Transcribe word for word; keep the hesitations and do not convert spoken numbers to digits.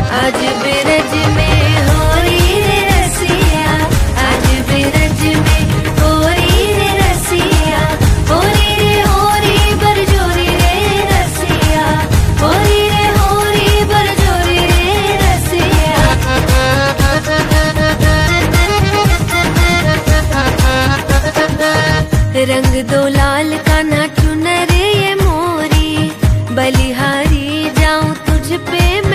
आज बिरज में हो रही रे रसिया, आज बिरज में हो रही रे रसिया, हो रही रे हो रही बरजोरी रे रसिया, हो रही रे हो रही बरजोरी रे रसिया। रंग दो लाल का ना चुनर ये मोरी, बलिहारी जाऊं तुझ पे